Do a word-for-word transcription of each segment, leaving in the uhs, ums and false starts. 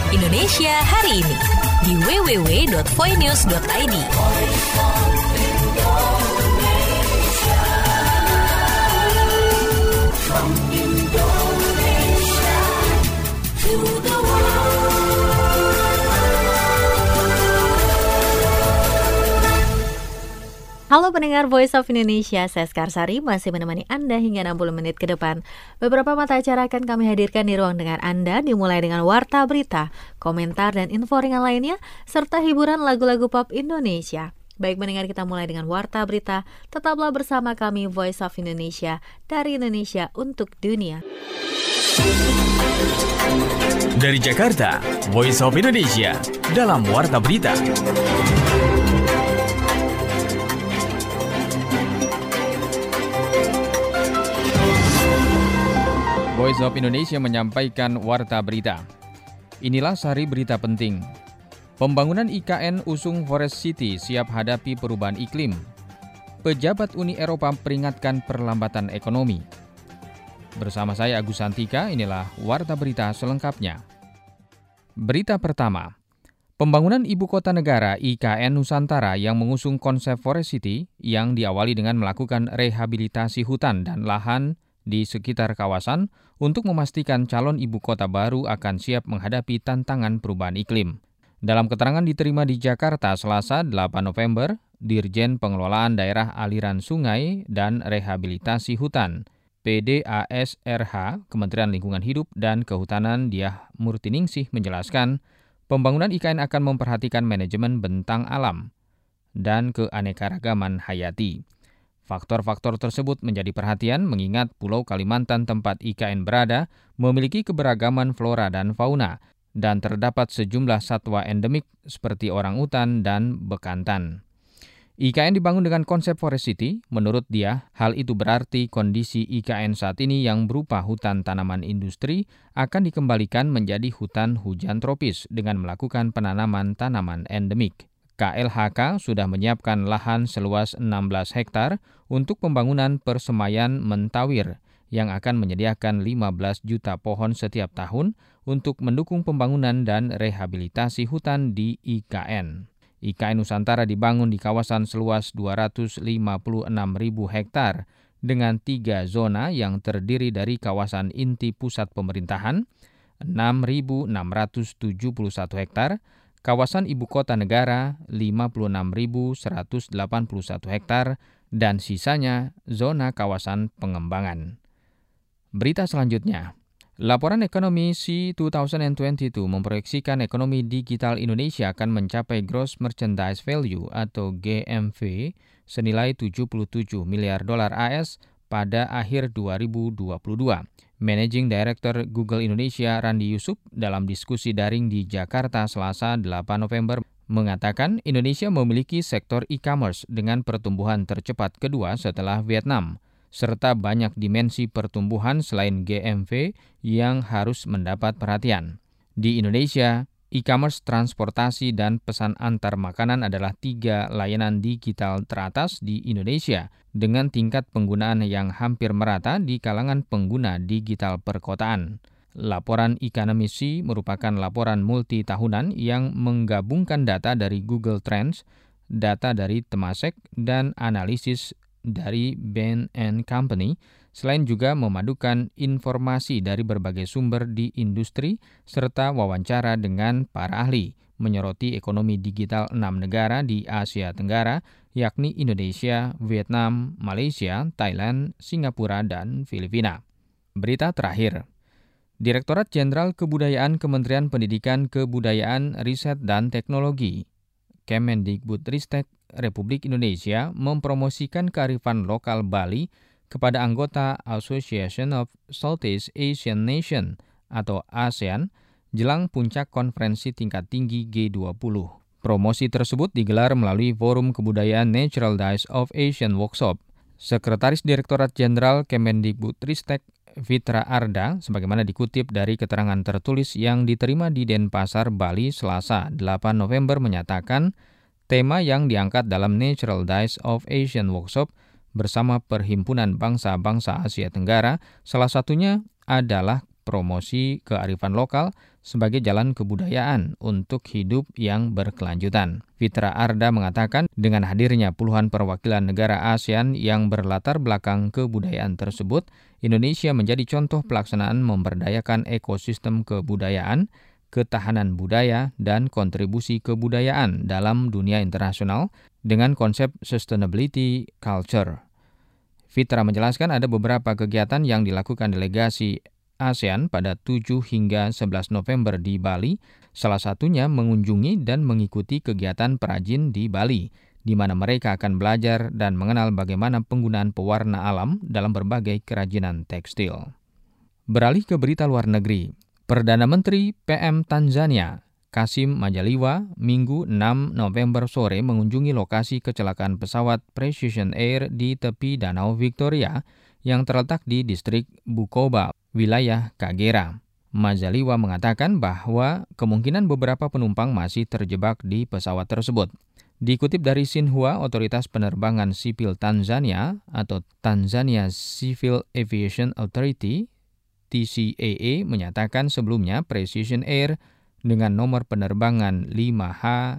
Indonesia hari ini di w w w dot voinews dot i d. Halo pendengar Voice of Indonesia, saya Skarsari masih menemani Anda hingga enam puluh menit ke depan. Beberapa mata acara akan kami hadirkan di ruang dengar Anda, dimulai dengan warta berita, komentar dan info ringan lainnya, serta hiburan lagu-lagu pop Indonesia. Baik pendengar, kita mulai dengan warta berita. Tetaplah bersama kami Voice of Indonesia, dari Indonesia untuk dunia. Dari Jakarta, Voice of Indonesia dalam warta berita. Voice of Indonesia menyampaikan warta berita. Inilah sari berita penting. Pembangunan I K N usung Forest City siap hadapi perubahan iklim. Pejabat Uni Eropa peringatkan perlambatan ekonomi. Bersama saya Agus Santika, inilah warta berita selengkapnya. Berita pertama. Pembangunan Ibu Kota Negara I K N Nusantara yang mengusung konsep Forest City yang diawali dengan melakukan rehabilitasi hutan dan lahan di sekitar kawasan untuk memastikan calon ibu kota baru akan siap menghadapi tantangan perubahan iklim. Dalam keterangan diterima di Jakarta Selasa delapan November, Dirjen Pengelolaan Daerah Aliran Sungai dan Rehabilitasi Hutan P D A S R H Kementerian Lingkungan Hidup dan Kehutanan Diah Murtiningsih menjelaskan, pembangunan I K N akan memperhatikan manajemen bentang alam dan keanekaragaman hayati. Faktor-faktor tersebut menjadi perhatian mengingat Pulau Kalimantan tempat I K N berada memiliki keberagaman flora dan fauna dan terdapat sejumlah satwa endemik seperti orangutan dan bekantan. I K N dibangun dengan konsep Forest City. Menurut dia, hal itu berarti kondisi I K N saat ini yang berupa hutan tanaman industri akan dikembalikan menjadi hutan hujan tropis dengan melakukan penanaman tanaman endemik. K L H K sudah menyiapkan lahan seluas enam belas hektar untuk pembangunan persemaian Mentawir yang akan menyediakan lima belas juta pohon setiap tahun untuk mendukung pembangunan dan rehabilitasi hutan di I K N. I K N Nusantara dibangun di kawasan seluas dua ratus lima puluh enam ribu hektar dengan tiga zona yang terdiri dari kawasan inti pusat pemerintahan, enam ribu enam ratus tujuh puluh satu hektar, kawasan ibu kota negara lima puluh enam ribu seratus delapan puluh satu hektar, dan sisanya zona kawasan pengembangan. Berita selanjutnya. Laporan ekonomi C dua ribu dua puluh dua memproyeksikan ekonomi digital Indonesia akan mencapai Gross Merchandise Value atau G M V senilai tujuh puluh tujuh miliar dolar A S pada akhir dua ribu dua puluh dua. Managing Director Google Indonesia Randi Yusuf dalam diskusi daring di Jakarta Selasa delapan November mengatakan Indonesia memiliki sektor e-commerce dengan pertumbuhan tercepat kedua setelah Vietnam, serta banyak dimensi pertumbuhan selain G M V yang harus mendapat perhatian. Di Indonesia, e-commerce, transportasi, dan pesan antar makanan adalah tiga layanan digital teratas di Indonesia dengan tingkat penggunaan yang hampir merata di kalangan pengguna digital perkotaan. Laporan Economist merupakan laporan multi tahunan yang menggabungkan data dari Google Trends, data dari Temasek, dan analisis dari Bain and Company, selain juga memadukan informasi dari berbagai sumber di industri serta wawancara dengan para ahli, menyoroti ekonomi digital enam negara di Asia Tenggara, yakni Indonesia, Vietnam, Malaysia, Thailand, Singapura, dan Filipina. Berita terakhir. Direktorat Jenderal Kebudayaan Kementerian Pendidikan, Kebudayaan, Riset, dan Teknologi, Kemendikbudristek Republik Indonesia mempromosikan kearifan lokal Bali kepada anggota Association of Southeast Asian Nations atau ASEAN jelang puncak konferensi tingkat tinggi G dua puluh. Promosi tersebut digelar melalui Forum Kebudayaan Natural Dice of Asian Workshop. Sekretaris Direktorat Jenderal Kemendikbudristek Fitra Arda, sebagaimana dikutip dari keterangan tertulis yang diterima di Denpasar, Bali, Selasa delapan November menyatakan, tema yang diangkat dalam Natural Dice of Asian Workshop bersama Perhimpunan Bangsa-Bangsa Asia Tenggara, salah satunya adalah promosi kearifan lokal sebagai jalan kebudayaan untuk hidup yang berkelanjutan. Fitra Arda mengatakan dengan hadirnya puluhan perwakilan negara ASEAN yang berlatar belakang kebudayaan tersebut, Indonesia menjadi contoh pelaksanaan memberdayakan ekosistem kebudayaan, ketahanan budaya, dan kontribusi kebudayaan dalam dunia internasional dengan konsep sustainability culture. Fitra menjelaskan ada beberapa kegiatan yang dilakukan delegasi ASEAN pada tujuh hingga sebelas November di Bali, salah satunya mengunjungi dan mengikuti kegiatan perajin di Bali, di mana mereka akan belajar dan mengenal bagaimana penggunaan pewarna alam dalam berbagai kerajinan tekstil. Beralih ke berita luar negeri, Perdana Menteri P M Tanzania, Kassim Majaliwa, Minggu enam November sore mengunjungi lokasi kecelakaan pesawat Precision Air di tepi Danau Victoria yang terletak di distrik Bukoba, wilayah Kagera. Majaliwa mengatakan bahwa kemungkinan beberapa penumpang masih terjebak di pesawat tersebut. Dikutip dari Xinhua, Otoritas Penerbangan Sipil Tanzania atau Tanzania Civil Aviation Authority T C A A menyatakan sebelumnya Precision Air dengan nomor penerbangan lima H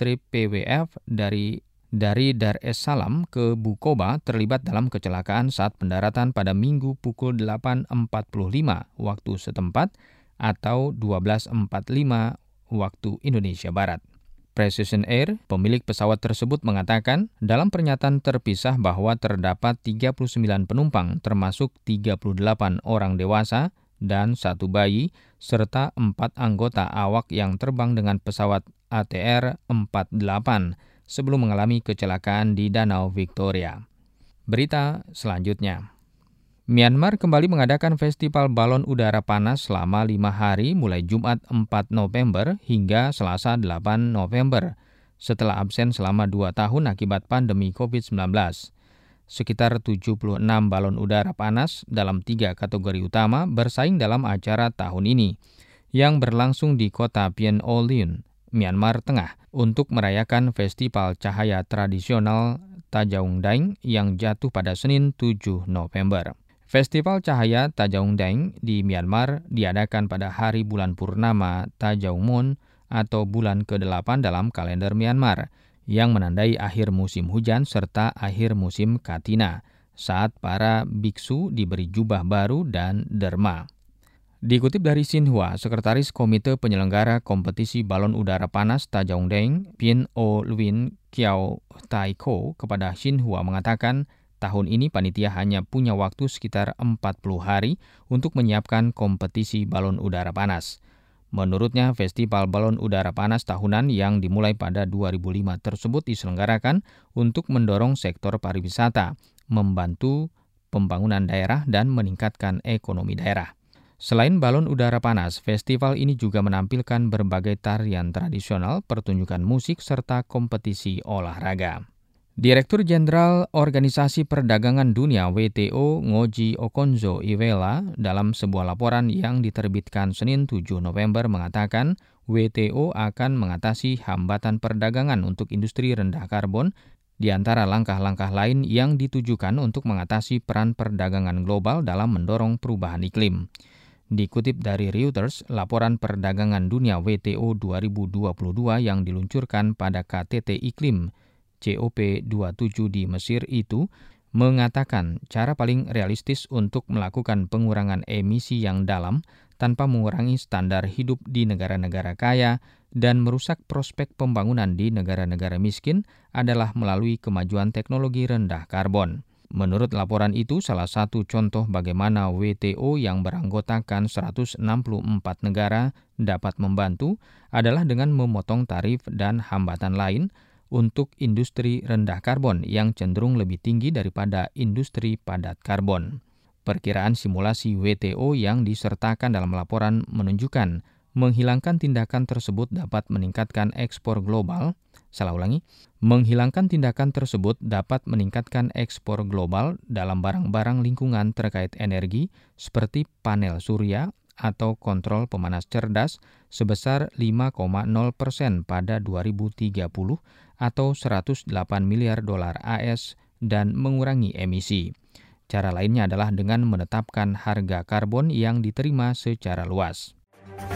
P W F dari dari Dar es Salaam ke Bukoba terlibat dalam kecelakaan saat pendaratan pada Minggu pukul delapan empat puluh lima waktu setempat atau dua belas empat puluh lima waktu Indonesia Barat. Precision Air, pemilik pesawat tersebut mengatakan dalam pernyataan terpisah bahwa terdapat tiga puluh sembilan penumpang termasuk tiga puluh delapan orang dewasa dan satu bayi serta empat anggota awak yang terbang dengan pesawat A T R empat puluh delapan sebelum mengalami kecelakaan di Danau Victoria. Berita selanjutnya. Myanmar kembali mengadakan festival balon udara panas selama lima hari mulai Jumat empat November hingga Selasa delapan November setelah absen selama dua tahun akibat pandemi covid sembilan belas. Sekitar tujuh puluh enam balon udara panas dalam tiga kategori utama bersaing dalam acara tahun ini yang berlangsung di kota Bien O Lien, Myanmar Tengah, untuk merayakan festival cahaya tradisional Tajaungdaeng yang jatuh pada Senin tujuh November. Festival Cahaya Tajaungdaeng di Myanmar diadakan pada hari bulan purnama Tajaungmon atau bulan kedelapan dalam kalender Myanmar yang menandai akhir musim hujan serta akhir musim Katina saat para biksu diberi jubah baru dan derma. Dikutip dari Xinhua, Sekretaris Komite Penyelenggara Kompetisi Balon Udara Panas Tajaungdaeng, Bien O Lwin Kiau Taiko, kepada Xinhua mengatakan tahun ini panitia hanya punya waktu sekitar empat puluh hari untuk menyiapkan kompetisi balon udara panas. Menurutnya, festival balon udara panas tahunan yang dimulai pada dua ribu lima tersebut diselenggarakan untuk mendorong sektor pariwisata, membantu pembangunan daerah dan meningkatkan ekonomi daerah. Selain balon udara panas, festival ini juga menampilkan berbagai tarian tradisional, pertunjukan musik, serta kompetisi olahraga. Direktur Jenderal Organisasi Perdagangan Dunia W T O Ngozi Okonjo-Iweala dalam sebuah laporan yang diterbitkan Senin tujuh November mengatakan W T O akan mengatasi hambatan perdagangan untuk industri rendah karbon di antara langkah-langkah lain yang ditujukan untuk mengatasi peran perdagangan global dalam mendorong perubahan iklim. Dikutip dari Reuters, laporan perdagangan dunia W T O dua ribu dua puluh dua yang diluncurkan pada K T T Iklim C O P dua puluh tujuh di Mesir itu mengatakan cara paling realistis untuk melakukan pengurangan emisi yang dalam tanpa mengurangi standar hidup di negara-negara kaya dan merusak prospek pembangunan di negara-negara miskin adalah melalui kemajuan teknologi rendah karbon. Menurut laporan itu, salah satu contoh bagaimana W T O yang beranggotakan seratus enam puluh empat negara dapat membantu adalah dengan memotong tarif dan hambatan lain untuk industri rendah karbon yang cenderung lebih tinggi daripada industri padat karbon. Perkiraan simulasi W T O yang disertakan dalam laporan menunjukkan menghilangkan tindakan tersebut dapat meningkatkan ekspor global. Salah ulangi, menghilangkan tindakan tersebut dapat meningkatkan ekspor global dalam barang-barang lingkungan terkait energi seperti panel surya atau kontrol pemanas cerdas sebesar lima koma nol persen pada dua ribu tiga puluh atau seratus delapan miliar dolar A S dan mengurangi emisi. Cara lainnya adalah dengan menetapkan harga karbon yang diterima secara luas.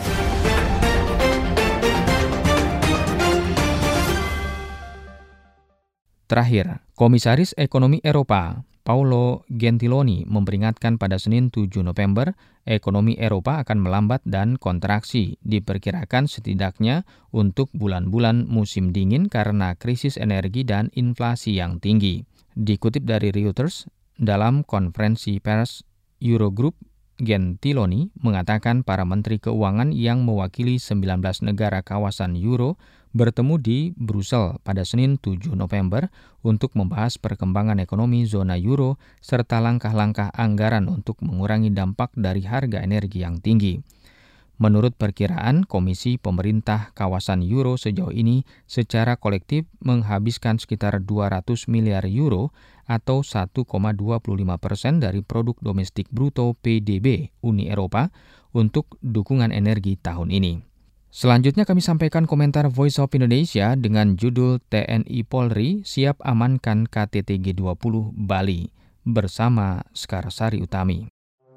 Terakhir, Komisaris Ekonomi Eropa, Paolo Gentiloni, memperingatkan pada Senin tujuh November, ekonomi Eropa akan melambat dan kontraksi, diperkirakan setidaknya untuk bulan-bulan musim dingin karena krisis energi dan inflasi yang tinggi. Dikutip dari Reuters, dalam konferensi pers Eurogroup, Gentiloni mengatakan para menteri keuangan yang mewakili sembilan belas negara kawasan Euro bertemu di Brussel pada Senin tujuh November untuk membahas perkembangan ekonomi zona Euro serta langkah-langkah anggaran untuk mengurangi dampak dari harga energi yang tinggi. Menurut perkiraan, Komisi Pemerintah kawasan Euro sejauh ini secara kolektif menghabiskan sekitar dua ratus miliar euro atau satu koma dua puluh lima persen dari produk domestik bruto P D B Uni Eropa untuk dukungan energi tahun ini. Selanjutnya kami sampaikan komentar Voice of Indonesia dengan judul T N I Polri siap amankan K T T G dua puluh Bali bersama Skarsari Utami.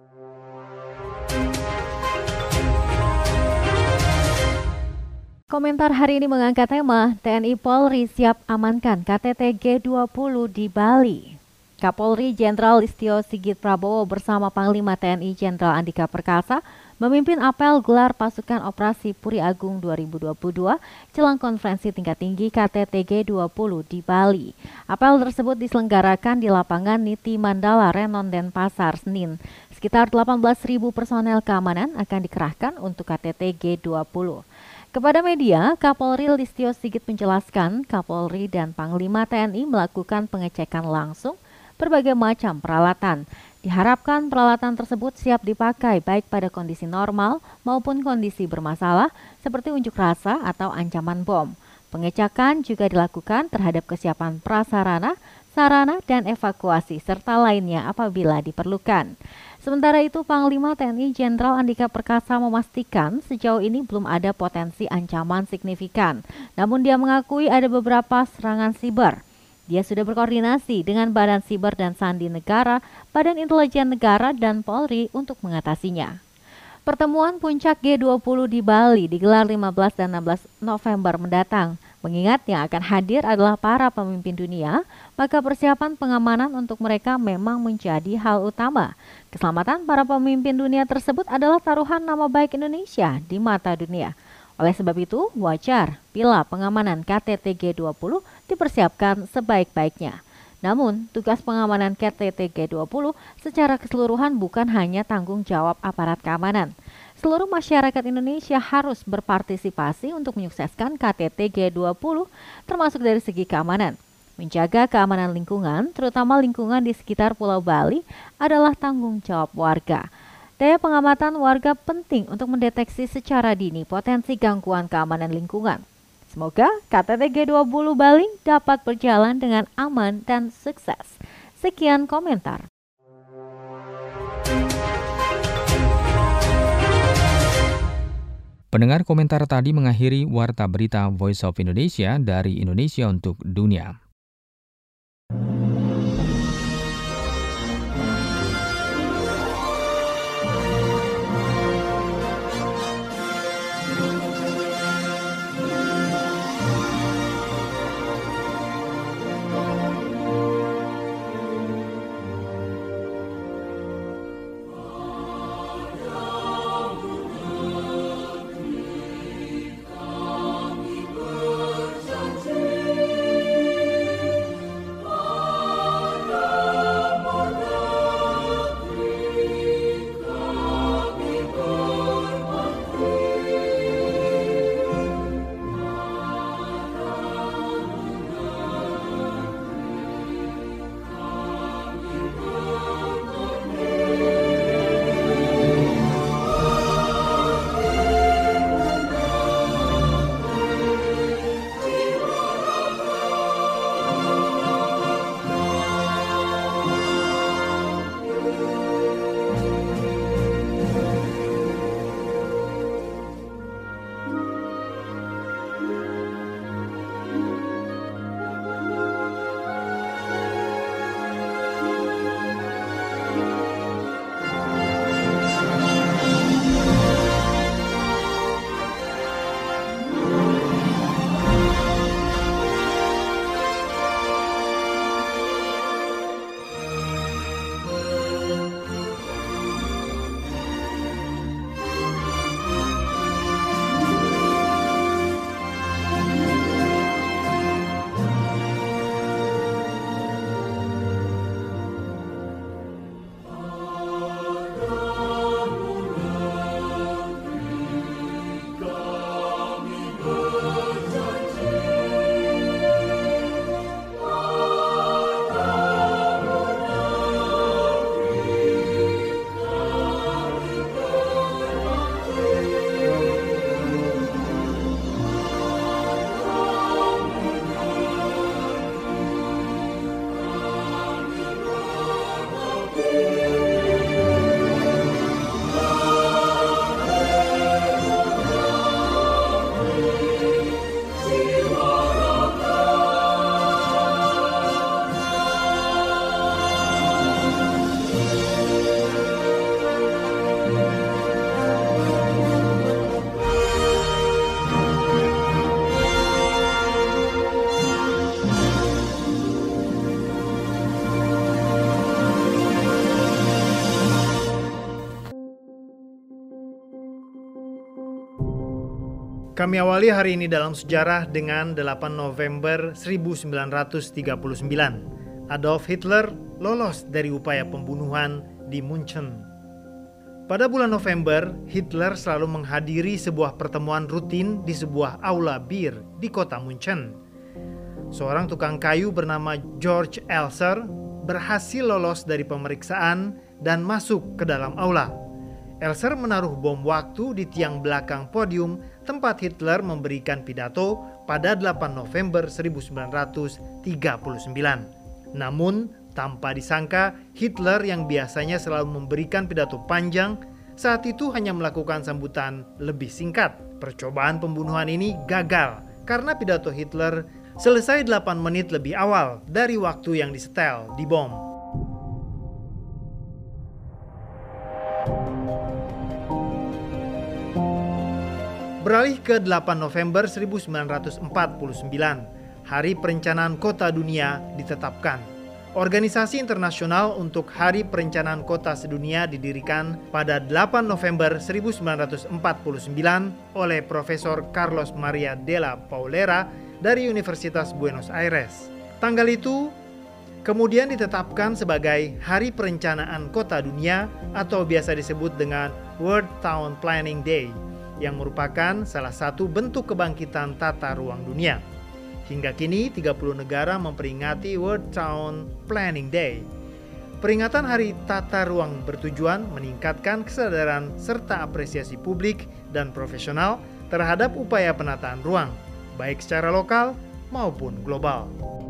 Komentar hari ini mengangkat tema T N I Polri siap amankan K T T G dua puluh di Bali. Kapolri Jenderal Listio Sigit Prabowo bersama Panglima T N I Jenderal Andika Perkasa memimpin apel gelar pasukan operasi Puri Agung dua ribu dua puluh dua jelang konferensi tingkat tinggi K T T G dua puluh di Bali. Apel tersebut diselenggarakan di lapangan Niti Mandala Renon Denpasar Senin. Sekitar delapan belas ribu personel keamanan akan dikerahkan untuk K T T G dua puluh. Kepada media, Kapolri Listio Sigit menjelaskan Kapolri dan Panglima T N I melakukan pengecekan langsung berbagai macam peralatan. Diharapkan peralatan tersebut siap dipakai baik pada kondisi normal maupun kondisi bermasalah seperti unjuk rasa atau ancaman bom. Pengecekan juga dilakukan terhadap kesiapan prasarana, sarana, dan evakuasi serta lainnya apabila diperlukan. Sementara itu, Panglima T N I Jenderal Andika Perkasa memastikan sejauh ini belum ada potensi ancaman signifikan. Namun dia mengakui ada beberapa serangan siber. Dia sudah berkoordinasi dengan Badan Siber dan Sandi Negara, Badan Intelijen Negara, dan Polri untuk mengatasinya. Pertemuan puncak G dua puluh di Bali digelar lima belas dan enam belas November mendatang. Mengingat yang akan hadir adalah para pemimpin dunia, maka persiapan pengamanan untuk mereka memang menjadi hal utama. Keselamatan para pemimpin dunia tersebut adalah taruhan nama baik Indonesia di mata dunia. Oleh sebab itu, wajar bila pengamanan K T T G dua puluh dipersiapkan sebaik-baiknya. Namun, tugas pengamanan K T T G dua puluh secara keseluruhan bukan hanya tanggung jawab aparat keamanan. Seluruh masyarakat Indonesia harus berpartisipasi untuk menyukseskan K T T G dua puluh, termasuk dari segi keamanan. Menjaga keamanan lingkungan, terutama lingkungan di sekitar Pulau Bali, adalah tanggung jawab warga. Daya pengamatan warga penting untuk mendeteksi secara dini potensi gangguan keamanan lingkungan. Semoga K T T G dua puluh Bali dapat berjalan dengan aman dan sukses. Sekian komentar. Pendengar, komentar tadi mengakhiri Warta Berita Voice of Indonesia dari Indonesia untuk Dunia. Kami awali hari ini dalam sejarah dengan delapan November seribu sembilan ratus tiga puluh sembilan. Adolf Hitler lolos dari upaya pembunuhan di Munchen. Pada bulan November, Hitler selalu menghadiri sebuah pertemuan rutin di sebuah aula bir di kota Munchen. Seorang tukang kayu bernama George Elser berhasil lolos dari pemeriksaan dan masuk ke dalam aula. Elser menaruh bom waktu di tiang belakang podium tempat Hitler memberikan pidato pada delapan November seribu sembilan ratus tiga puluh sembilan. Namun, tanpa disangka, Hitler yang biasanya selalu memberikan pidato panjang, saat itu hanya melakukan sambutan lebih singkat. Percobaan pembunuhan ini gagal karena pidato Hitler selesai delapan menit lebih awal dari waktu yang disetel di bom. Beralih ke delapan November seribu sembilan ratus empat puluh sembilan, Hari Perencanaan Kota Dunia ditetapkan. Organisasi internasional untuk Hari Perencanaan Kota Sedunia didirikan pada delapan November seribu sembilan ratus empat puluh sembilan oleh Profesor Carlos Maria Della Paulera dari Universitas Buenos Aires. Tanggal itu kemudian ditetapkan sebagai Hari Perencanaan Kota Dunia atau biasa disebut dengan World Town Planning Day, yang merupakan salah satu bentuk kebangkitan tata ruang dunia. Hingga kini tiga puluh negara memperingati World Town Planning Day. Peringatan Hari Tata Ruang bertujuan meningkatkan kesadaran serta apresiasi publik dan profesional terhadap upaya penataan ruang, baik secara lokal maupun global.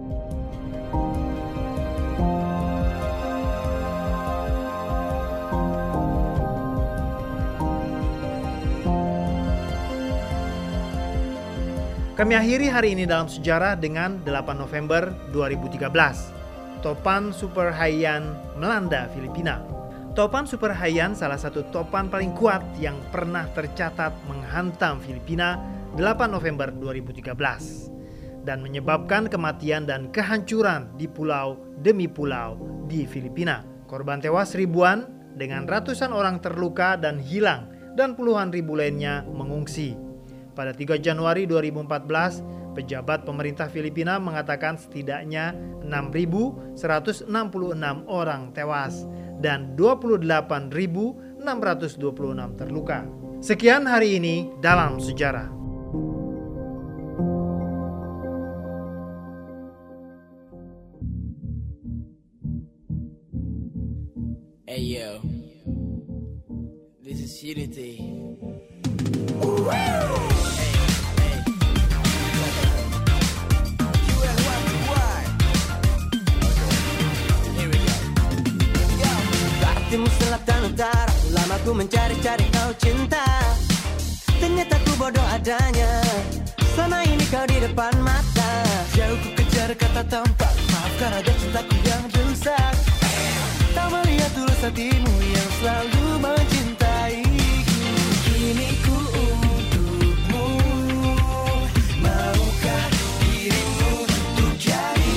Kami akhiri hari ini dalam sejarah dengan delapan November dua ribu tiga belas. Topan Super Haiyan melanda Filipina. Topan Super Haiyan salah satu topan paling kuat yang pernah tercatat menghantam Filipina delapan November dua ribu tiga belas dan menyebabkan kematian dan kehancuran di pulau demi pulau di Filipina. Korban tewas ribuan dengan ratusan orang terluka dan hilang dan puluhan ribu lainnya mengungsi. Pada tiga Januari dua ribu empat belas, pejabat pemerintah Filipina mengatakan setidaknya enam ribu seratus enam puluh enam orang tewas dan dua puluh delapan ribu enam ratus dua puluh enam terluka. Sekian hari ini dalam sejarah. Hey yo, this is Unity. Timur, selatan, utara, lama ku mencari-cari kau cinta. Ternyata ku bodoh adanya, selama ini kau di depan mata. Jauh ku kejar kata tempat, maafkan ada cintaku yang rusak. Tak melihat tulus hatimu yang selalu mencintaiku. Kini ku untukmu, maukah dirimu untuk jadi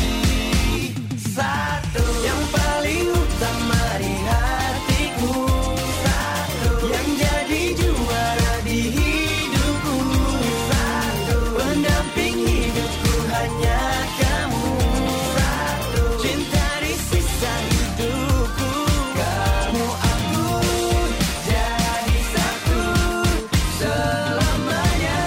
satu yang paling utama di hatiku, satu yang jadi juara di hidupku, satu pendamping hidupku hanya kamu, satu cinta di sisa hidupku, kamu aku jadi satu selamanya.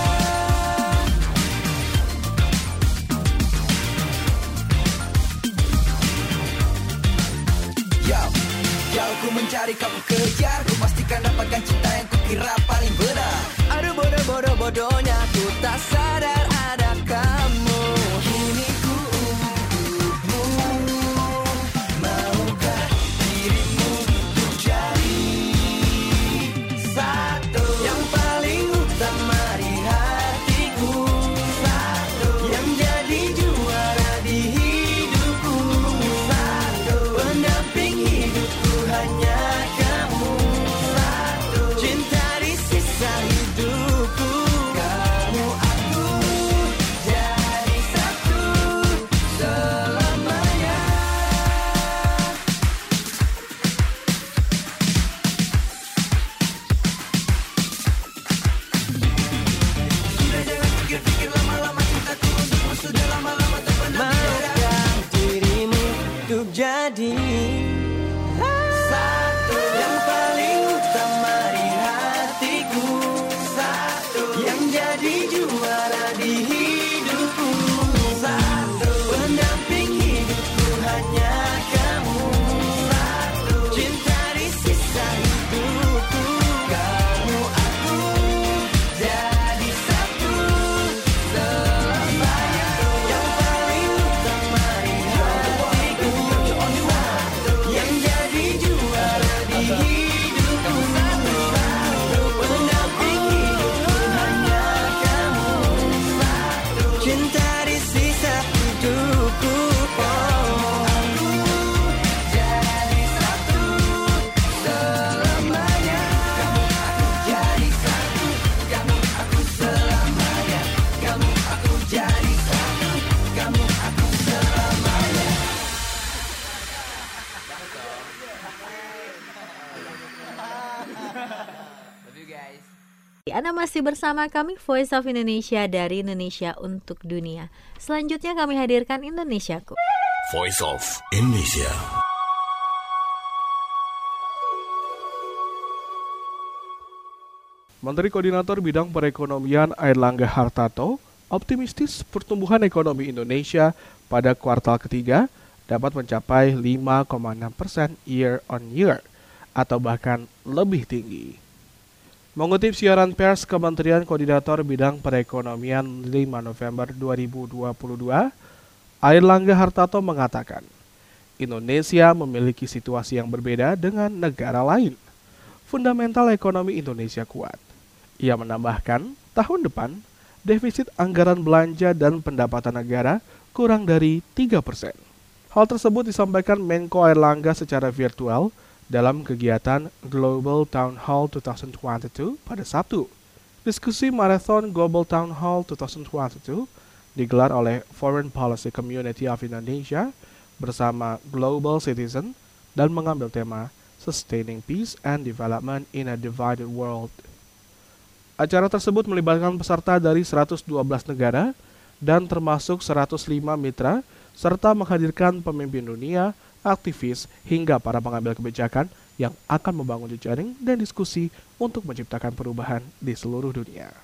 Yo, yo ku mencari kamu kejar, ku pastikan dapatkan cinta yang ku kira paling benar. Aduh bodoh-bodoh bodohnya, ku tak sadar ada kamu. Kini ku untukmu, maukah dirimu untuk jadi satu yang paling utama di hatiku, satu yang jadi juara di hidupku, satu pendamping hidupku hanya kamu, satu cinta di sisa hidupku, kamu aku jadi juara di hidupku. Satu pendamping hidupku hanya kamu. Satu cinta di sisa hidupku. Kamu aku jadi satu selamanya. Yang paling utama di hatiku. Yang jadi juara di hidupku. Satu pendamping hidupku hanya kamu. Satu cinta di sisa hidupku. Oh, aku jadi satu selamanya. Kamu aku jadi satu. Kamu aku selamanya. Kamu aku jadi satu. Kamu aku selamanya. Love you guys. Anda masih bersama kami Voice of Indonesia dari Indonesia untuk Dunia. Selanjutnya kami hadirkan Indonesiaku. Voice of Indonesia. Menteri Koordinator Bidang Perekonomian Airlangga Hartarto optimistis pertumbuhan ekonomi Indonesia pada kuartal ketiga dapat mencapai lima koma enam persen year on year atau bahkan lebih tinggi. Mengutip siaran pers Kementerian Koordinator Bidang Perekonomian lima November dua ribu dua puluh dua, Airlangga Hartarto mengatakan, Indonesia memiliki situasi yang berbeda dengan negara lain. Fundamental ekonomi Indonesia kuat. Ia menambahkan, tahun depan, defisit anggaran belanja dan pendapatan negara kurang dari tiga persen. Hal tersebut disampaikan Menko Airlangga secara virtual dalam kegiatan Global Town Hall dua ribu dua puluh dua pada Sabtu. Diskusi Marathon Global Town Hall dua ribu dua puluh dua digelar oleh Foreign Policy Community of Indonesia bersama Global Citizen dan mengambil tema Sustaining Peace and Development in a Divided World. Acara tersebut melibatkan peserta dari seratus dua belas negara dan termasuk seratus lima mitra serta menghadirkan pemimpin dunia, aktivis, hingga para pengambil kebijakan yang akan membangun jejaring dan diskusi untuk menciptakan perubahan di seluruh dunia.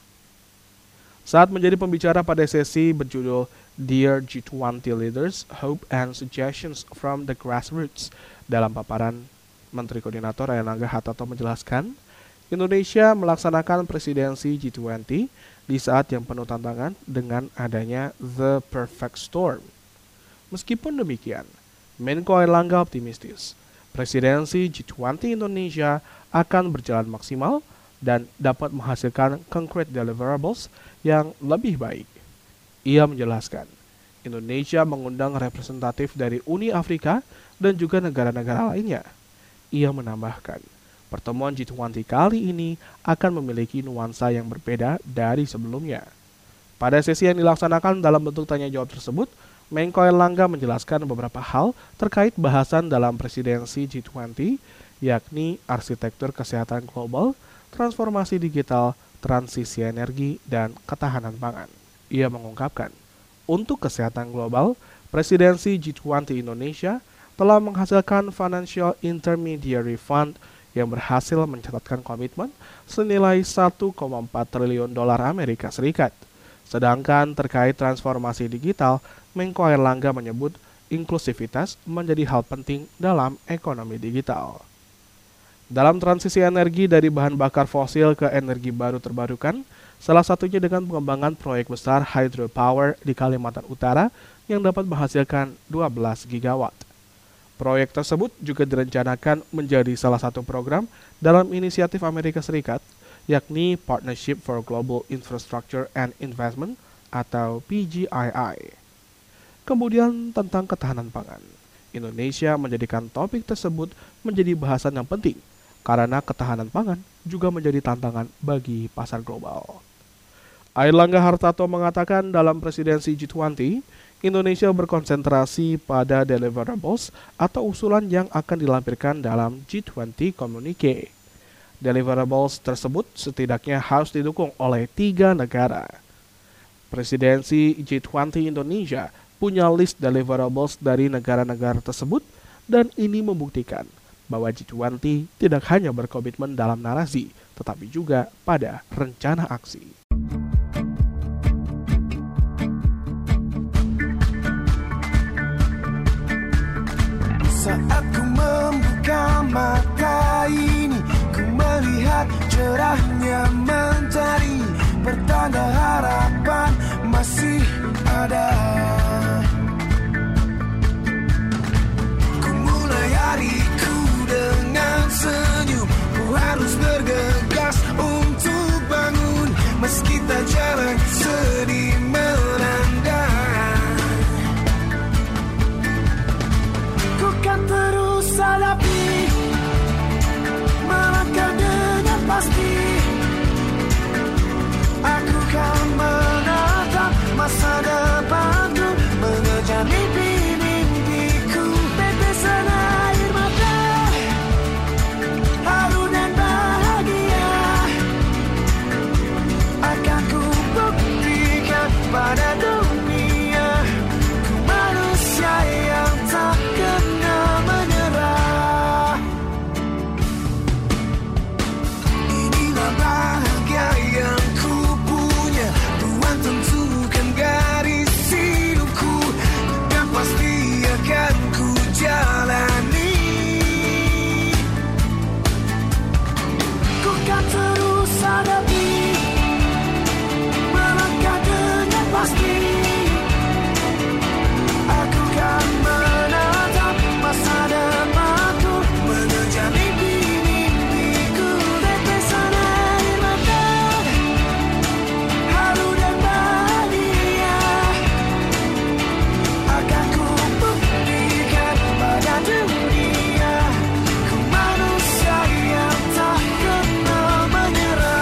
Saat menjadi pembicara pada sesi berjudul Dear G dua puluh Leaders, Hope and Suggestions from the Grassroots, dalam paparan Menteri Koordinator Airlangga Hartarto menjelaskan, Indonesia melaksanakan presidensi G dua puluh di saat yang penuh tantangan dengan adanya The Perfect Storm. Meskipun demikian, Menko Airlangga optimistis, presidensi G dua puluh Indonesia akan berjalan maksimal dan dapat menghasilkan concrete deliverables yang lebih baik. Ia menjelaskan, Indonesia mengundang representatif dari Uni Afrika dan juga negara-negara lainnya. Ia menambahkan, pertemuan G dua puluh kali ini akan memiliki nuansa yang berbeda dari sebelumnya. Pada sesi yang dilaksanakan dalam bentuk tanya jawab tersebut, Menko Airlangga menjelaskan beberapa hal terkait bahasan dalam presidensi G dua puluh, yakni arsitektur kesehatan global, transformasi digital, transisi energi, dan ketahanan pangan. Ia mengungkapkan, untuk kesehatan global, presidensi G dua puluh Indonesia telah menghasilkan Financial Intermediary Fund yang berhasil mencatatkan komitmen senilai satu koma empat triliun dolar Amerika Serikat. Sedangkan terkait transformasi digital, Menko Airlangga menyebut inklusivitas menjadi hal penting dalam ekonomi digital. Dalam transisi energi dari bahan bakar fosil ke energi baru terbarukan, salah satunya dengan pengembangan proyek besar hydropower di Kalimantan Utara yang dapat menghasilkan dua belas gigawatt. Proyek tersebut juga direncanakan menjadi salah satu program dalam inisiatif Amerika Serikat, yakni Partnership for Global Infrastructure and Investment atau P G I I. Kemudian tentang ketahanan pangan. Indonesia menjadikan topik tersebut menjadi bahasan yang penting karena ketahanan pangan juga menjadi tantangan bagi pasar global. Airlangga Hartarto mengatakan dalam presidensi G dua puluh, Indonesia berkonsentrasi pada deliverables atau usulan yang akan dilampirkan dalam G dua puluh Communique. Deliverables tersebut setidaknya harus didukung oleh tiga negara. Presidensi G dua puluh Indonesia punya list deliverables dari negara-negara tersebut dan ini membuktikan bahwa G dua puluh tidak hanya berkomitmen dalam narasi, tetapi juga pada rencana aksi. Saat ku membuka mata ini, ku melihat cerahnya mentari, pertanda harapan masih ada. Ku mulai hariku dengan senyum, ku harus bergegas untuk bangun, meski tak jarang sedih melanda. Ku kan terus hadapi, melangkah dengan pasti. Aku kan menatap masa depanku, mengejar mimpi-mimpiku. Tetesan air mata, haru dan bahagia akan ku buktikan pada dunia. Ku manusia yang tak kenal menyerah. Inilah bahagia yang ku punya, Tuhan tentukan garis hidupku, dan pasti akan ku jalani. Ku kan terus hadapi, melangkah dengan pasti. Aku kan menatap masa depanku, mengejar mimpi-mimpiku. Tetesan air mata, haru dan bahagia akan ku buktikan pada dunia. Ku manusia yang tak kenal menyerah.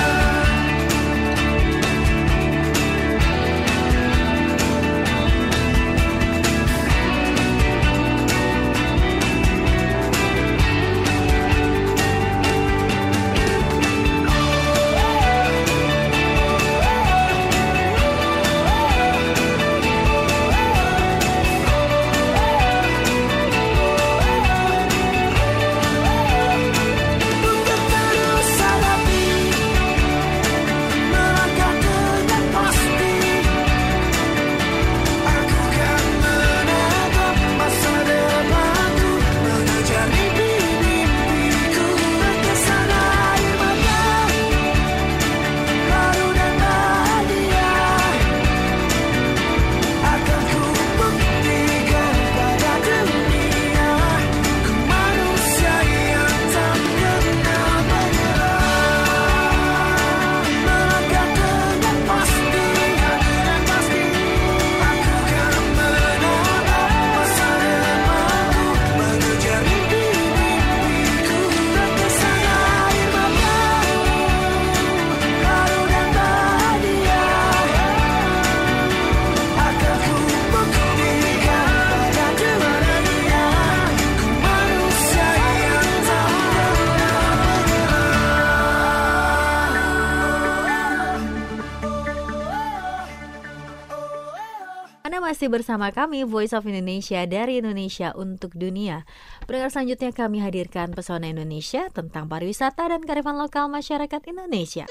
Untuk terus hadapi, melangkah dengan pasti. Aku kan menatap masa depanku, mengejar mimpi-mimpiku. Tetesan air mata, haru dan bahagia akan ku buktikan pada dunia. Ku manusia yang tak kenal menyerah. Melangkah dengan pasti, dengan pasti. Aku kan menatap masa depanku, mengejar mimpi-mimpiku. Tetesan air mata, haru dan bahagia akan ku buktikan pada dunia. Ku manusia yang tak kenal Anda masih bersama kami Voice of Indonesia dari Indonesia untuk dunia. Pendengar, selanjutnya kami hadirkan pesona Indonesia tentang pariwisata dan kearifan lokal masyarakat Indonesia.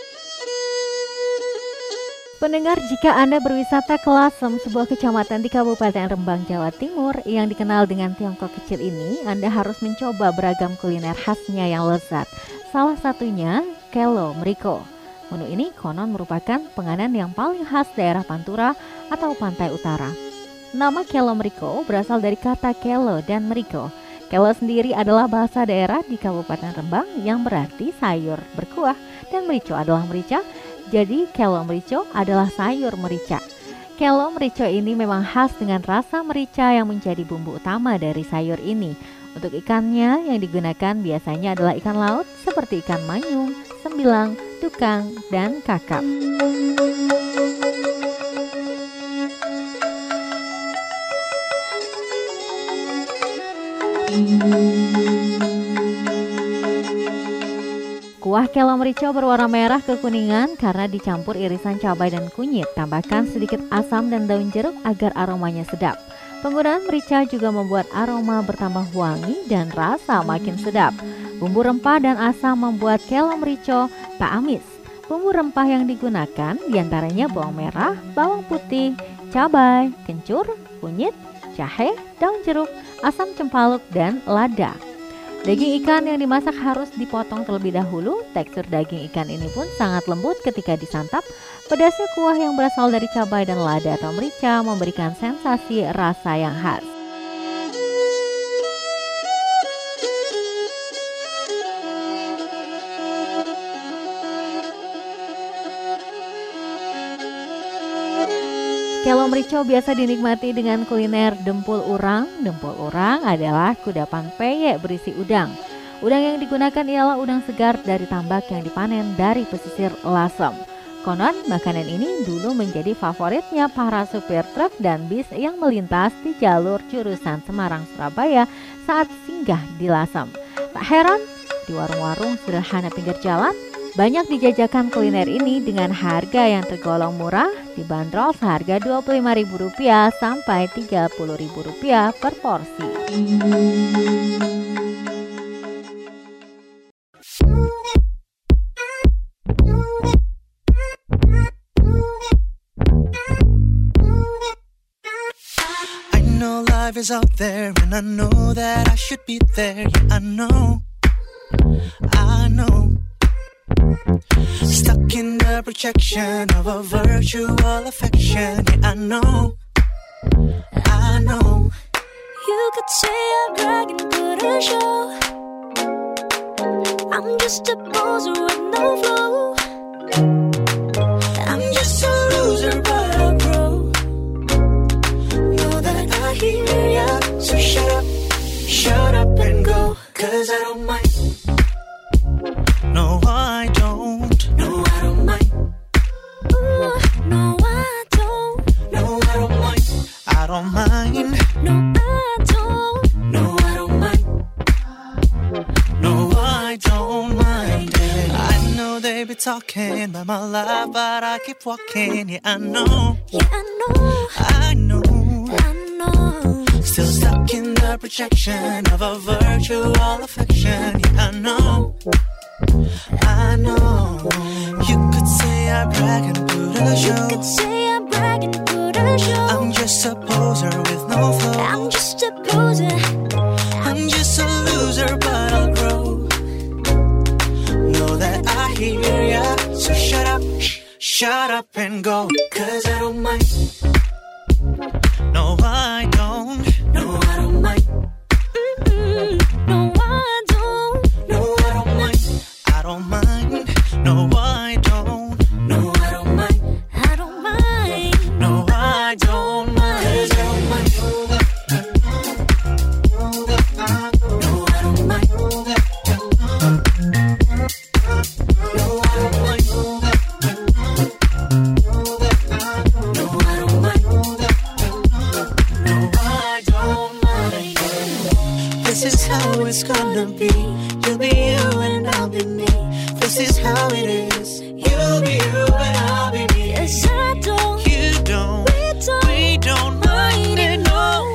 Pendengar, jika Anda berwisata ke Lasem, sebuah kecamatan di Kabupaten Rembang, Jawa Timur yang dikenal dengan Tiongkok kecil ini, Anda harus mencoba beragam kuliner khasnya yang lezat. Salah satunya kelo mriko. Menu ini konon merupakan penganan yang paling khas daerah Pantura atau Pantai Utara. Nama kelo mriko berasal dari kata kelo dan mriko. Kelo sendiri adalah bahasa daerah di Kabupaten Rembang yang berarti sayur berkuah, dan merico adalah merica. Jadi kelo merico adalah sayur merica. Kelo merico ini memang khas dengan rasa merica yang menjadi bumbu utama dari sayur ini. Untuk ikannya yang digunakan biasanya adalah ikan laut seperti ikan manyung, sembilang, tukang, dan kakap. Kuah kelo merico berwarna merah kekuningan karena dicampur irisan cabai dan kunyit. Tambahkan sedikit asam dan daun jeruk agar aromanya sedap. Penggunaan merica juga membuat aroma bertambah wangi dan rasa makin sedap. Bumbu rempah dan asam membuat kelo merico tak amis. Bumbu rempah yang digunakan diantaranya bawang merah, bawang putih, cabai, kencur, kunyit, jahe, daun jeruk, asam cempaluk, dan lada. Daging ikan yang dimasak harus dipotong terlebih dahulu. Tekstur daging ikan ini pun sangat lembut ketika disantap. Pedasnya kuah yang berasal dari cabai dan lada atau merica memberikan sensasi rasa yang khas. Kelo merico biasa dinikmati dengan kuliner dempul urang. Dempul urang adalah kudapan peyek berisi udang. Udang yang digunakan ialah udang segar dari tambak yang dipanen dari pesisir Lasem. Konon, makanan ini dulu menjadi favoritnya para supir truk dan bis yang melintas di jalur jurusan Semarang-Surabaya saat singgah di Lasem. Tak heran, di warung-warung sederhana pinggir jalan, banyak dijajakan kuliner ini dengan harga yang tergolong murah, dibanderol seharga dua puluh lima ribu rupiah sampai tiga puluh ribu rupiah per porsi. I know life is out there and I know that I should be there. Yeah, I know, I know. Stuck in the projection of a virtual affection. Yeah, I know, I know. You could say I'm bragging, put a show. I'm just a poser with no flow. I'm just a loser, but a pro. Know that I hear ya, so shut up, shut up and go. Cause I don't mind. No, I don't. No, I don't mind. Ooh, no, I don't. No, I don't mind. I don't mind. No, I don't. No, I don't mind. No, I don't mind it. I know they be talking about my life, but I keep walking. Yeah, I know. Yeah, I know. I know. I know. Still stuck in the projection of a virtual affection. Yeah, I know. I know. You could say I brag and put a show. You could say I'm bragging, put a show. I'm just a poser with no flow. I'm just a poser. I'm just a loser, but I'll grow. Know that I hear ya, so shut up, shut up and go. Cause I don't mind. No, I don't. No, I don't mind. Mm-mm. No, I don't. No, I don't mind. I don't mind. No, I don't. No, I don't mind. I don't mind. No, I don't mind. Cause I don't mind. No, I don't mind. No, I don't mind. No, I don't mind. No, I don't mind. This is how it's gonna be. You'll be you and I'll be me. This is how it is. You'll be you and I'll be me. Yes, I don't. You don't. We don't. We don't mind it, no.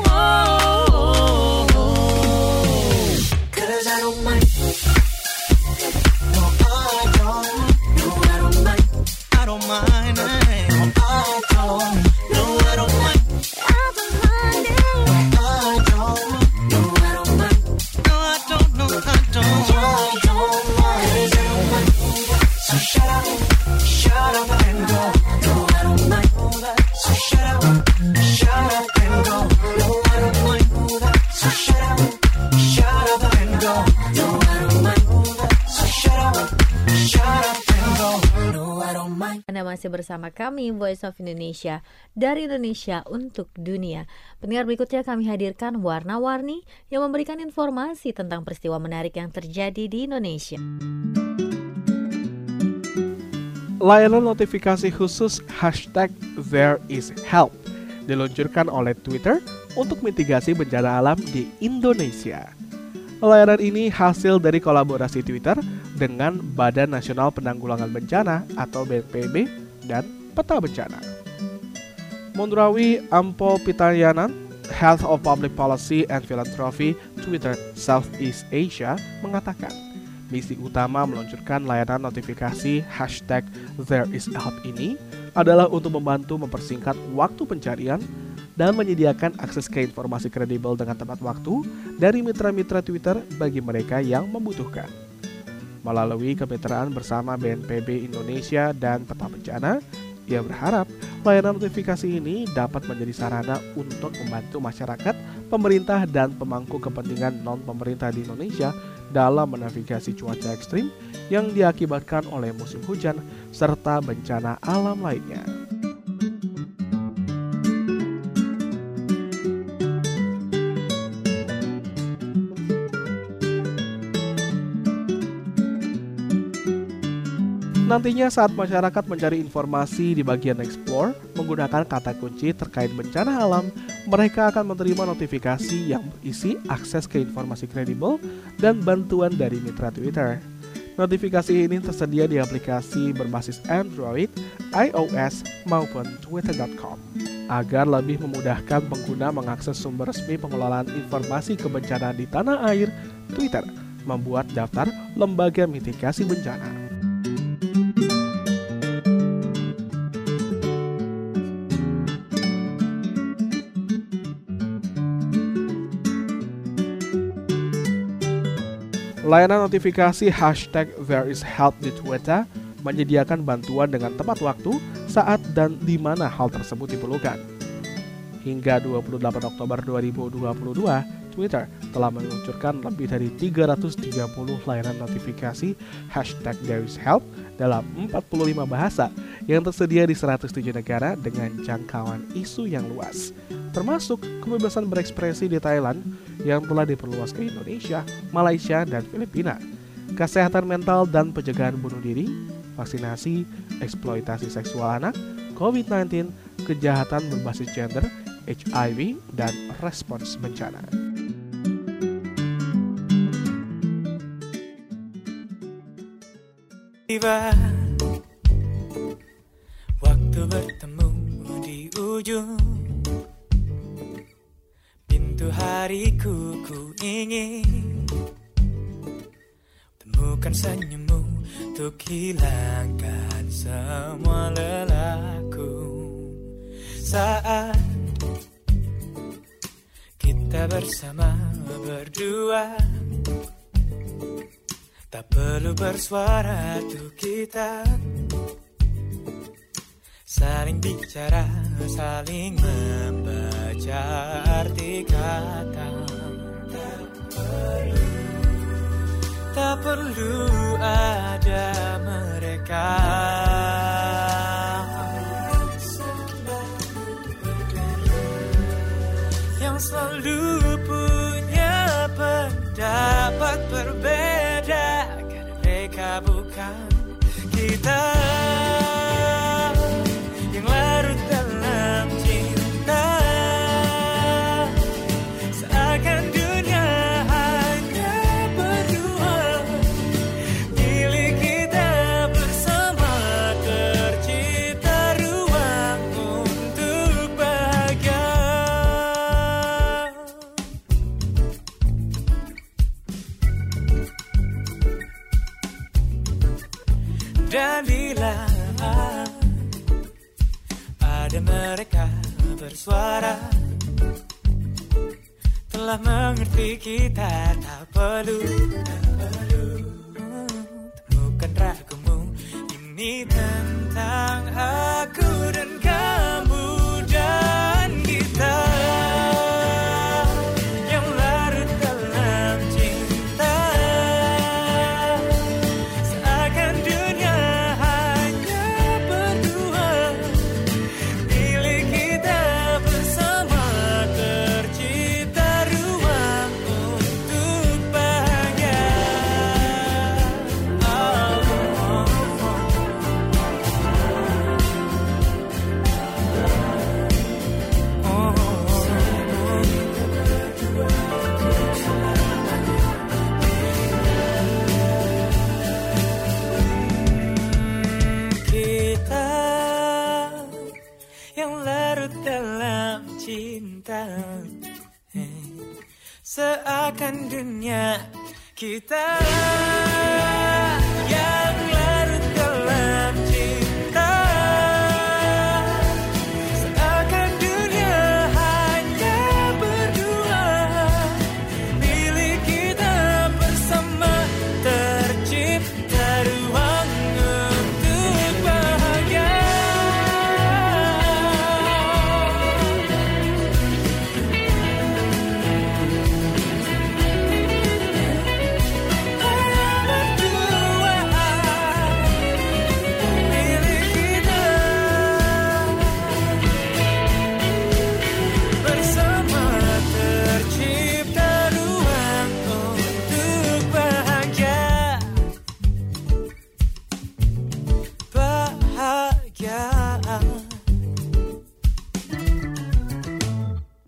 Cause I don't mind. No, I don't. No, I don't mind. I don't mind it. No, I don't. No, I don't mind. I don't mind it. I don't. No, I don't mind. No, I don't. No, I don't. I don't mind. So shut up, shut up and go. No, I don't mind. So shut up, shut up and go. No, I don't mind. So shut up, shut up and go. No, I don't mind. So shut up, shut up and go. No, I don't mind. Anda masih bersama kami Voice of Indonesia dari Indonesia untuk dunia. Pendengar, berikutnya kami hadirkan warna-warni yang memberikan informasi tentang peristiwa menarik yang terjadi di Indonesia. Layanan notifikasi khusus hashtag There is Help diluncurkan oleh Twitter untuk mitigasi bencana alam di Indonesia. Layanan ini hasil dari kolaborasi Twitter dengan Badan Nasional Penanggulangan Bencana atau B N P B dan Peta Bencana. Mundrawi Ampo Pitayanan, Health of Public Policy and Philanthropy Twitter Southeast Asia mengatakan, misi utama meluncurkan layanan notifikasi hashtag There is Help ini adalah untuk membantu mempersingkat waktu pencarian dan menyediakan akses ke informasi kredibel dengan tepat waktu dari mitra-mitra Twitter bagi mereka yang membutuhkan. Melalui kemitraan bersama B N P B Indonesia dan Peta Bencana, ia berharap layanan notifikasi ini dapat menjadi sarana untuk membantu masyarakat, pemerintah, dan pemangku kepentingan non-pemerintah di Indonesia dalam menavigasi cuaca ekstrim yang diakibatkan oleh musim hujan serta bencana alam lainnya. Nantinya saat masyarakat mencari informasi di bagian Explore menggunakan kata kunci terkait bencana alam, mereka akan menerima notifikasi yang berisi akses ke informasi kredibel dan bantuan dari mitra Twitter. Notifikasi ini tersedia di aplikasi berbasis Android, iOS, maupun twitter dot com. Agar lebih memudahkan pengguna mengakses sumber resmi pengelolaan informasi kebencanaan di tanah air, Twitter membuat daftar lembaga mitigasi bencana. Layanan notifikasi hashtag There is Help di Twitter menyediakan bantuan dengan tepat waktu, saat, dan di mana hal tersebut diperlukan. Hingga dua puluh delapan Oktober dua ribu dua puluh dua, Twitter telah meluncurkan lebih dari tiga ratus tiga puluh layanan notifikasi hashtag There is Help dalam empat puluh lima bahasa yang tersedia di seratus tujuh negara dengan jangkauan isu yang luas, termasuk kebebasan berekspresi di Thailand yang telah diperluas ke Indonesia, Malaysia, dan Filipina, kesehatan mental dan pencegahan bunuh diri, vaksinasi, eksploitasi seksual anak, covid sembilan belas, kejahatan berbasis gender, H I V, dan respons bencana. Tiba waktu bertemu di ujung pintu hariku, ku ingin temukan senyummu untuk hilangkan semua lelahku. Saat kita bersama berdua, tak perlu bersuara tuh kita saling bicara, saling membaca arti kata. Tak perlu, tak perlu ada mereka yang selalu punya pendapat berbeda, karena mereka bukan kita yang larut dalam cinta. Seakan dunia hanya berdua, milik kita bersama, tercipta ruang untuk bahagia. Dan bila ada mereka bersuara, telah mengerti kita tak perlu, tak perlu temukan ragumu ini tentang aku dan kamu dan kita yang larut dalam cinta. Seakan dunia hanya berdua, milik kita bersama, tercipta ruang untuk bahagia. Oh, oh, oh. Kita yang larut dalam cinta, seakan dunia kita yang larut dalam cinta. Seakan dunia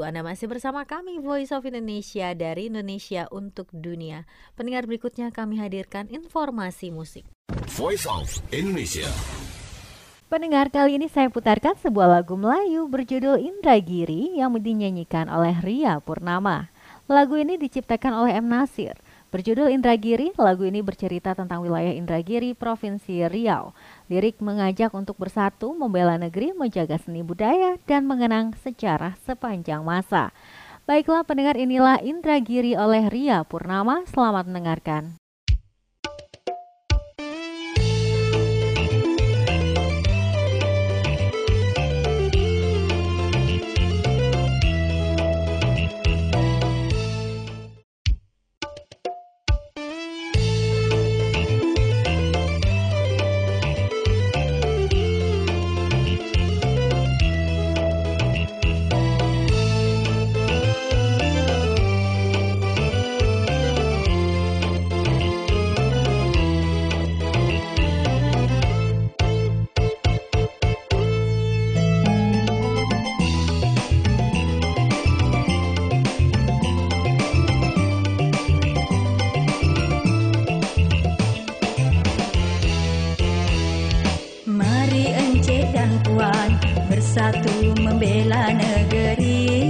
Anda masih bersama kami Voice of Indonesia dari Indonesia untuk Dunia. Pendengar, berikutnya kami hadirkan informasi musik. Voice of Indonesia. Pendengar, kali ini saya putarkan sebuah lagu Melayu berjudul Indragiri yang dinyanyikan oleh Ria Purnama. Lagu ini diciptakan oleh M. Nasir. Berjudul Indragiri, lagu ini bercerita tentang wilayah Indragiri, Provinsi Riau. Lirik mengajak untuk bersatu, membela negeri, menjaga seni budaya, dan mengenang sejarah sepanjang masa. Baiklah pendengar, inilah Indragiri oleh Ria Purnama. Selamat mendengarkan. Bersatu membela negeri,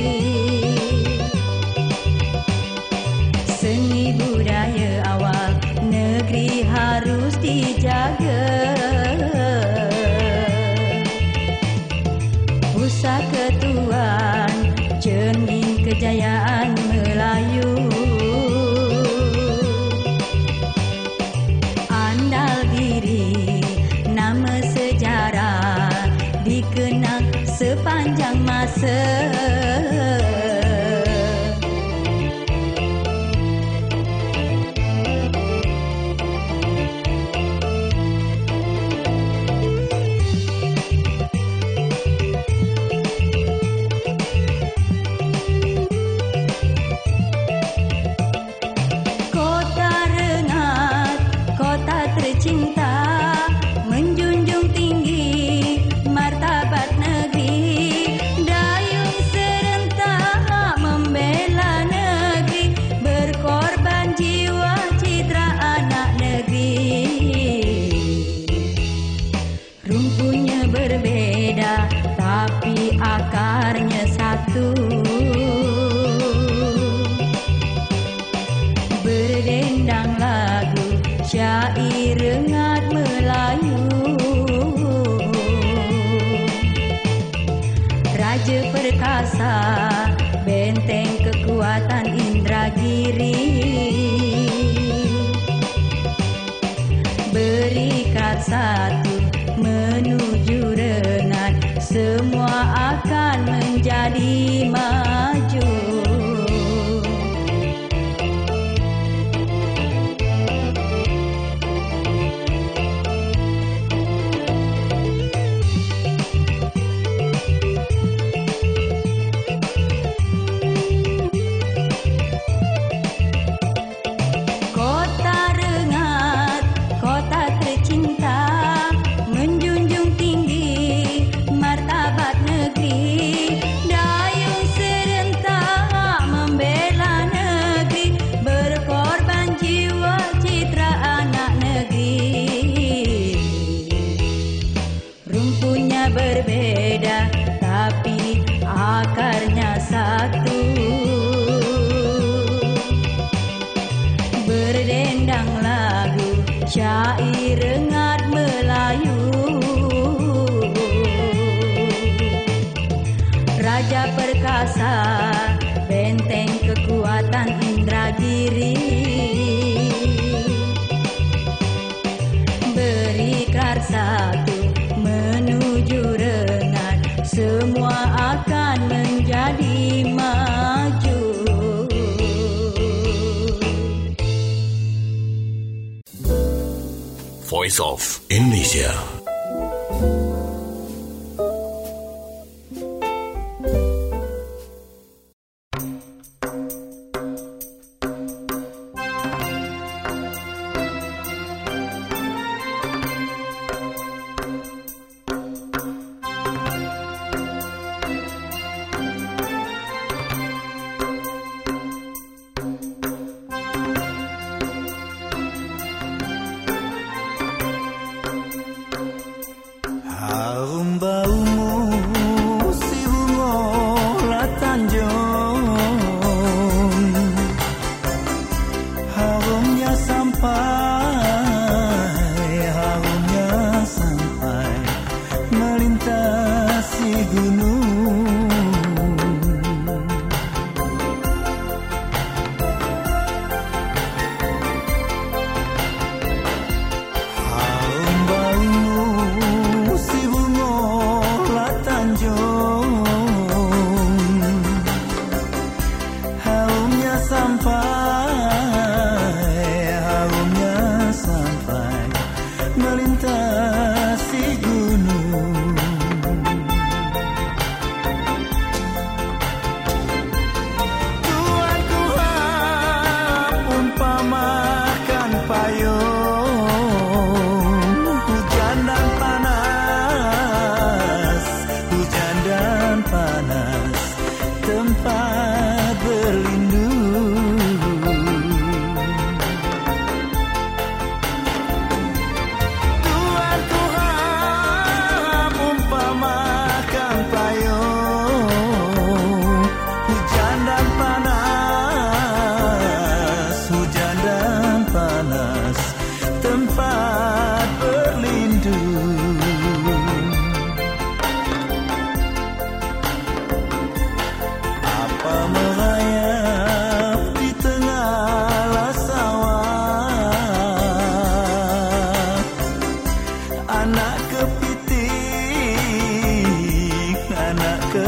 seni budaya awal negeri harus dijaga. Pusaka Tuhan cermin kejayaan Melayu, andal diri nama sejarah dikenang sepanjang masa. Kota Rengat, kota tercinta, menjunjung tinggi martabat negeri, dayung serentak membela negeri, berkorban jiwa citra anak negeri. Rumpunya berbeda tapi akarnya satu, berdendang lagu syair rengat Melayu. Raja perkasa, benteng kekuatan Indragiri, berikat satu menuju Rengat, semua akan menjadi maju. Berbeda tapi akarnya satu, berdendang lagu syair rengat Melayu. Raja perkasa, benteng kekuatan Indragiri, berikrar satu menuju Rengat, semua akan menjadi maju. Voice of Indonesia.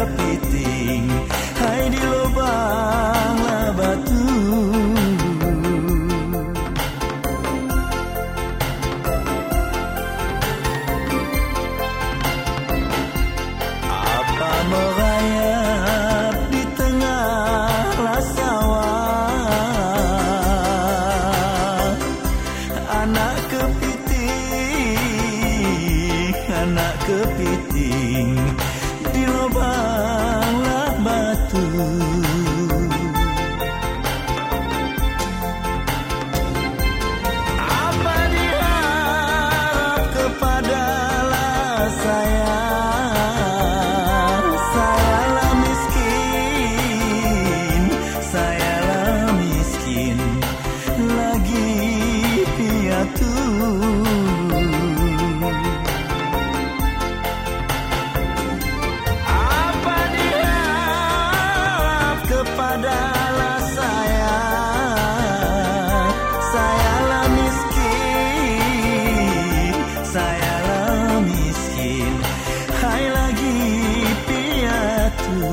kepiting, hai di lubanglah batu. Apa merayap di tengah sawah, anak kepiting, anak kepiting, di lubanglah batu. Apa diharap kepadalah saya? Sayalah miskin, sayalah miskin, lagi piatu. Apa diharap kepadalah saya? Sayalah miskin, sayalah miskin, hai lagi piatu.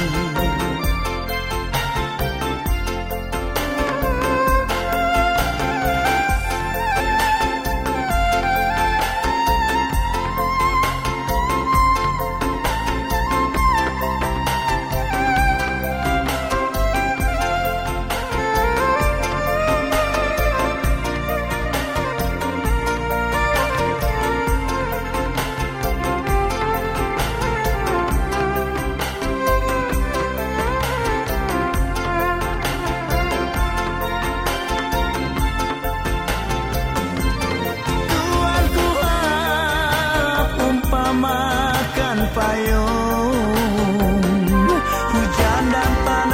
Tuanku harap umpamakan payung, hujan dan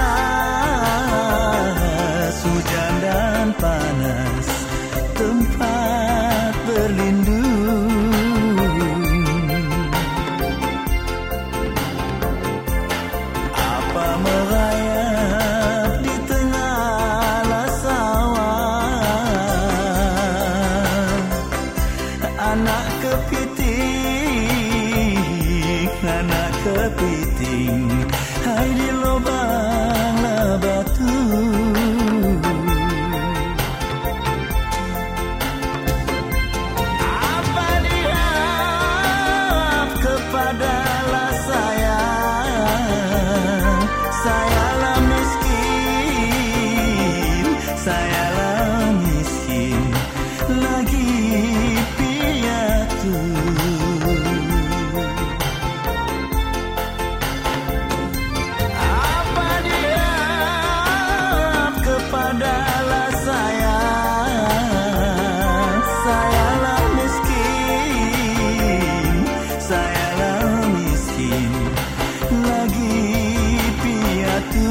panas, hujan dan panas, tempat berlindung. Apa merayap di tengah sawah, anak kepiting, anak kepiting, hai di lubanglah batu. Apa diharap kepadalah saya? Sayalah miskin, sayalah miskin, lagi piatu. Apa diharap kepadalah saya? Sayalah miskin, sayalah miskin, lagi piatu.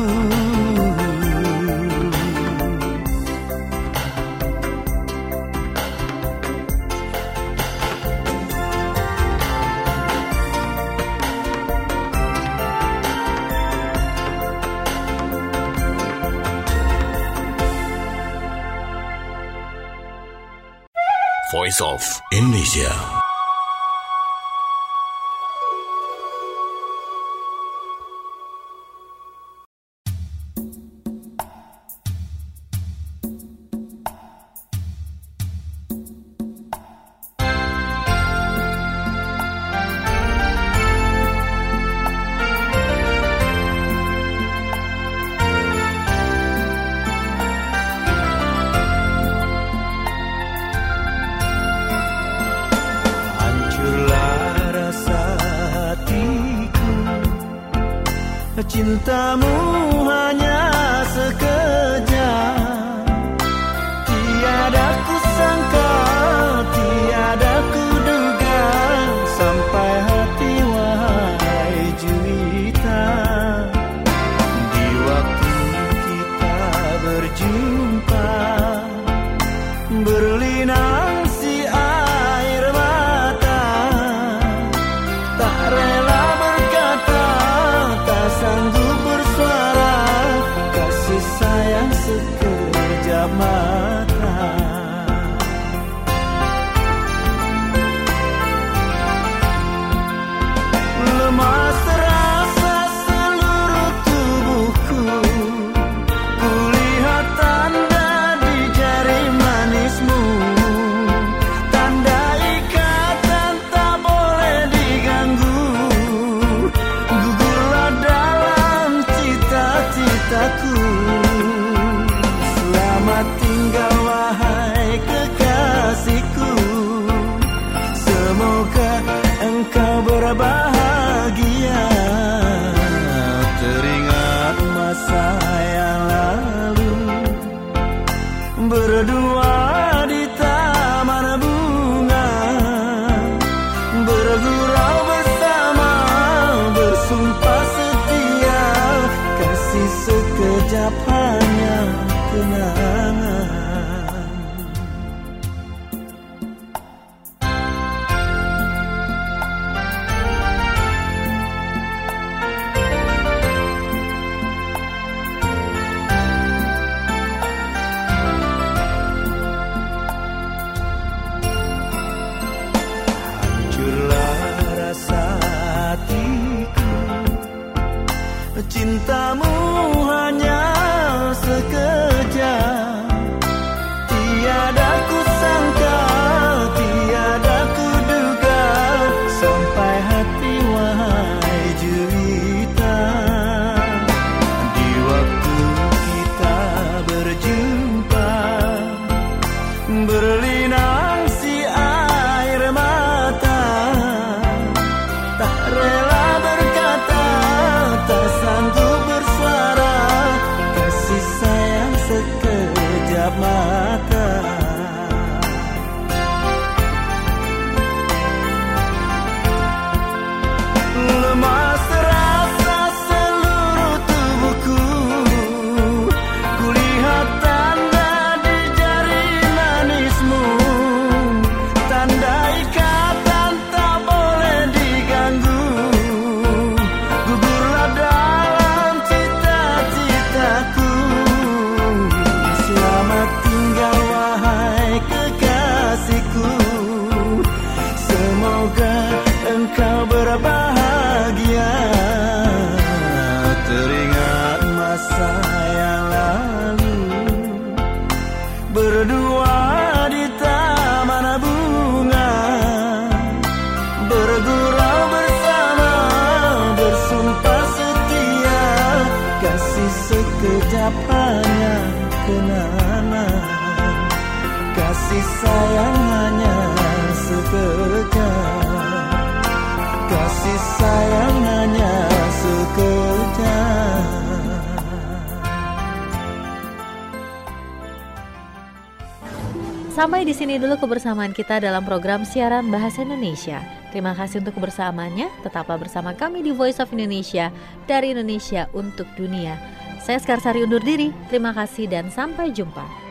Voice of Indonesia. Cintamu hanya sekejap, tiada kusangka, tiada kuduga, sampai hati wahai juwita. Di waktu kita berjumpa, berlinang si air mata, tak rela berkata, tak sanggup bersuara. cintamu hanya sekejap. Tiada ku sangka, tiada ku duga, sampai hati wahai juwita. Di waktu kita berjumpa, berlinang si air mata, tak rela berkata, tak sanggup bersuara, kasih sayang sekejap mata. Lemas rasa seluruh tubuhku, kulihat tanda di jari manismu, tanda ikatan tak boleh diganggu. Gugurlah dalam cita-citaku, selamat tinggal wahai kekasihku. Semoga engkau berbahagia, teringat masa yang lalu, berdua di taman bunga, bergurau bersama, bersumpah setia, kasih sekejap hanya kenangan, kasih sayang hanya sekejap, kasih sayang hanya sekejap. Sampai di sini dulu kebersamaan kita dalam program siaran Bahasa Indonesia. Terima kasih untuk kebersamaannya. Tetaplah bersama kami di Voice of Indonesia, dari Indonesia untuk dunia. Saya Skarsari undur diri. Terima kasih dan sampai jumpa.